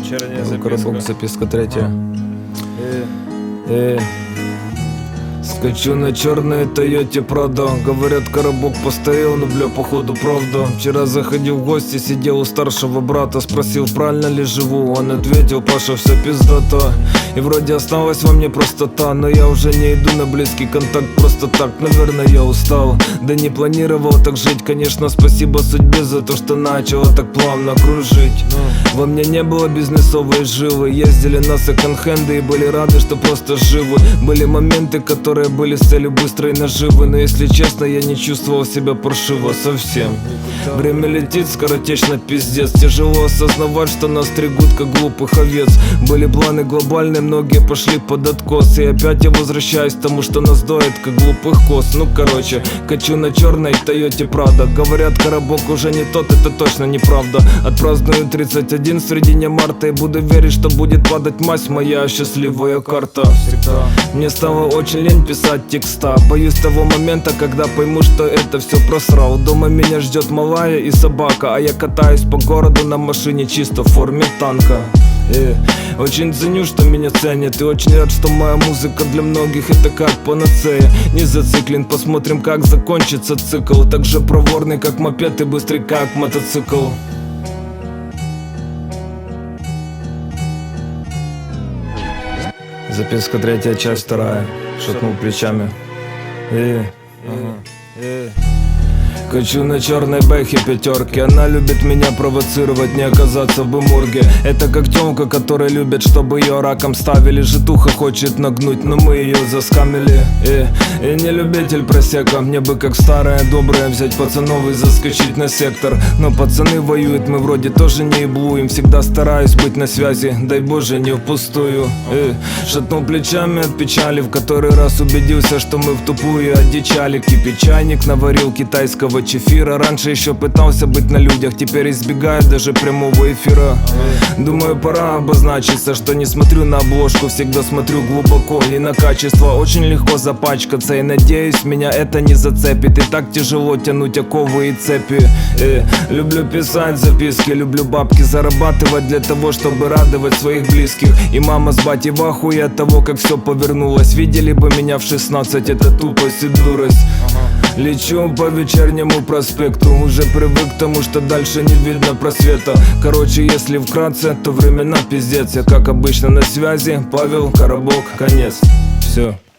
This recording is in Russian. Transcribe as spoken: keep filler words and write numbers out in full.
Вечерняя Коробок, записка. записка третья. Э, Э, Скачу на черной Тойоте Прадо. Говорят, коробок постоял, но бля, походу правда. Вчера заходил в гости, сидел у старшего брата. Спросил, правильно ли живу, он ответил, Паша, все пиздато. И вроде осталась во мне простота, но я уже не иду на близкий контакт просто так. Наверное, я устал, да не планировал так жить. Конечно, спасибо судьбе за то, что начало так плавно кружить. Во мне не было бизнесовой жилы. Ездили на секонд-хенды и были рады, что просто живы. Были моменты, которые были с целью быстрой наживы. Но если честно, я не чувствовал себя паршиво совсем. Время летит скоротечно, пиздец. Тяжело осознавать, что нас стригут как глупых овец. Были планы глобальные, многие пошли под откос. И опять я возвращаюсь к тому, что нас доит как глупых коз. Ну короче, качу на черной Тойоте Прадо. Говорят, коробок уже не тот, это точно неправда. Отпраздную тридцать один в середине марта и буду верить, что будет падать мазь, моя счастливая карта. Мне стало очень лень писать текста. Боюсь того момента, когда пойму, что это все просрал. Дома меня ждет малая и собака, а я катаюсь по городу на машине чисто в форме танка. Э, Очень ценю, что меня ценят, и очень рад, что моя музыка для многих это как панацея. Не зациклен, посмотрим, как закончится цикл. Так же проворный, как мопед, и быстрый, как мотоцикл. Записка третья, часть вторая. Шатнул плечами. Э, ага. Э. Качу на черной бэхе пятерки. Она любит меня провоцировать, не оказаться в морге. Это как тёмка, которая любит, чтобы ее раком ставили. Житуха хочет нагнуть, но мы ее заскамили. И, и не любитель просека. Мне бы как старая добрая взять пацанов и заскочить на сектор. Но пацаны воюют, мы вроде тоже не еблуем. Всегда стараюсь быть на связи, дай боже не впустую. И, шатнул плечами от печали, в который раз убедился, что мы в тупую одичали. Кипит чайник, наварил китайского чефира. Раньше еще пытался быть на людях, теперь избегаю даже прямого эфира. Думаю, пора обозначиться, что не смотрю на обложку, всегда смотрю глубоко и на качество. Очень легко запачкаться и надеюсь, меня это не зацепит. И так тяжело тянуть оковы и цепи. э, Люблю писать записки, люблю бабки зарабатывать для того, чтобы радовать своих близких. И мама с батей в ахуе от того, как все повернулось. Видели бы меня в шестнадцать, это тупость и дурость. Лечу по вечернему проспекту, уже привык к тому, что дальше не видно просвета. Короче, если вкратце, то времена пиздец. Я как обычно на связи, Павел, коробок, конец. Все.